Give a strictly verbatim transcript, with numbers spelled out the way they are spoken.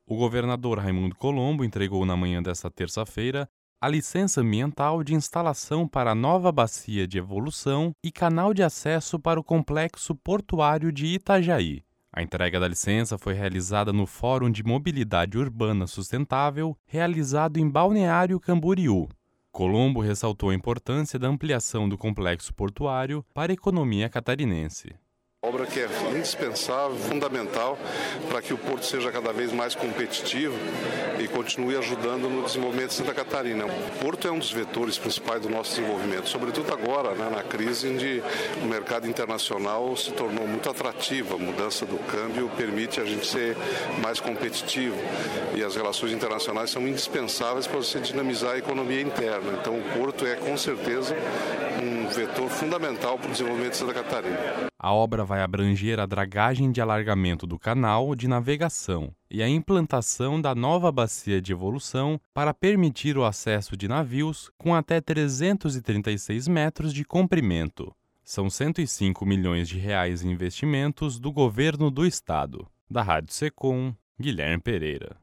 O governador Raimundo Colombo entregou na manhã desta terça-feira a licença ambiental de instalação para a nova bacia de evolução e canal de acesso para o complexo portuário de Itajaí. A entrega da licença foi realizada no Fórum de Mobilidade Urbana Sustentável, realizado em Balneário Camboriú. Colombo ressaltou a importância da ampliação do complexo portuário para a economia catarinense. Obra que é indispensável, fundamental para que o porto seja cada vez mais competitivo e continue ajudando no desenvolvimento de Santa Catarina. O porto é um dos vetores principais do nosso desenvolvimento, sobretudo agora, né, na crise em que o mercado internacional se tornou muito atrativo. A mudança do câmbio permite a gente ser mais competitivo e as relações internacionais são indispensáveis para você dinamizar a economia interna. Então o porto é com certeza um vetor fundamental para o desenvolvimento de Santa Catarina. A obra vai abranger a dragagem de alargamento do canal de navegação e a implantação da nova bacia de evolução para permitir o acesso de navios com até trezentos e trinta e seis metros de comprimento. São cento e cinco milhões de reais em investimentos do governo do estado. Da Rádio Secom, Guilherme Pereira.